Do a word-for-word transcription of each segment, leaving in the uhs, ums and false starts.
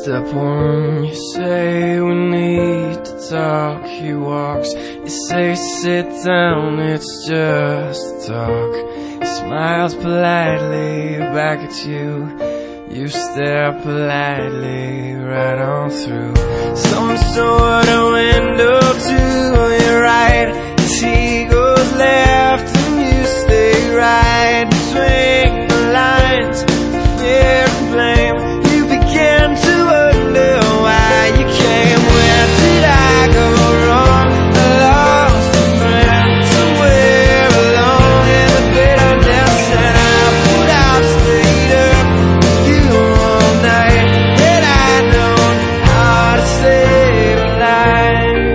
Step one, you say we need to talk. He walks, you say sit down, it's just talk. He smiles politely back at you. You stare politely right on through some sort of window to your right. As he goes left and you stay right between the lines, fear and blame. You begin to wonder why you came. Where did I go wrong? I lost a friend somewhere along in the bitterness, and I put out stayed up with you all night. Had I known how to save a life.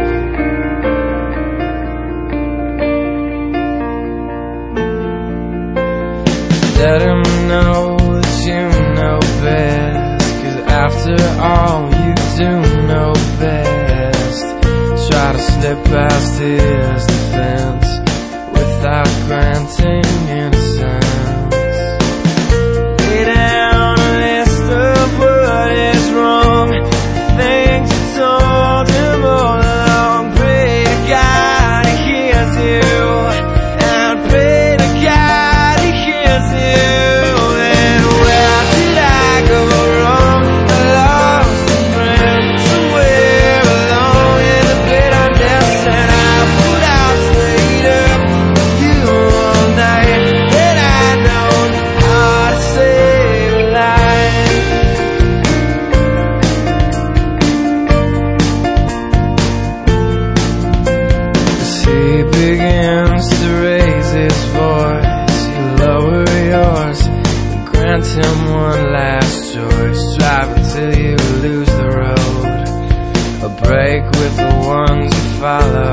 Let him know that you know best, 'cause after all you do know best. Try to slip past his defense without granting innocence. Lay down a list of what is wrong, things you told him all along. Pray to God he hears you, and pray to God he hears you. And where did I go wrong? I lost a friend somewhere along in the bitterness, and I put out stayed up with you all night. Had I known how to save a life. As he begins to raise his voice, you lower yours and grant him one last choice. Drive until you lose the road, a break with the ones you follow.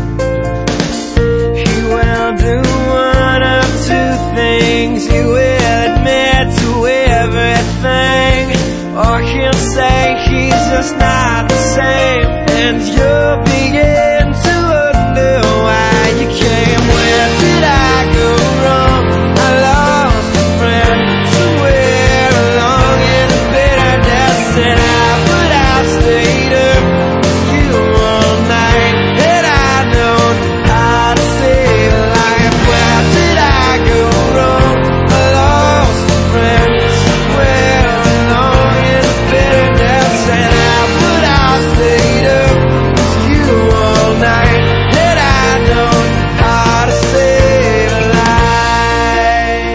He will do one of two things. He will admit to everything, or he'll say he's just not the same, and you'll begin to wonder why you came. Where did I go wrong? I lost a friend somewhere along in the bitterness, and I put out stayed up with you all night. Had I known how to save a life. Where did I go wrong? I lost a friend somewhere along in the bitterness, and I put out stayed up with you all night. Had I known how to save a life.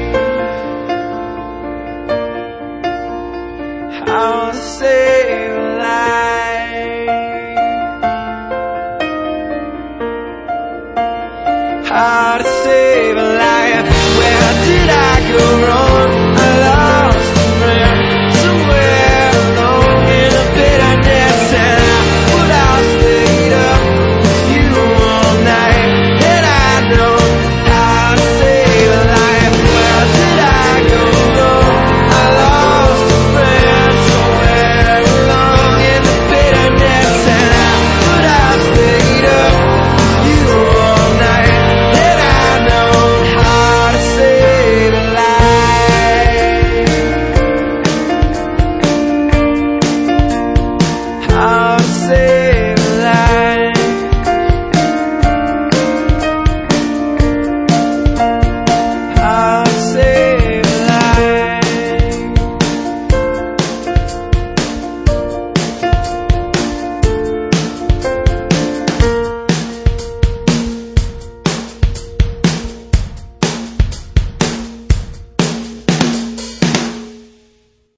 How to save a life. How to save a life. Where did I go wrong?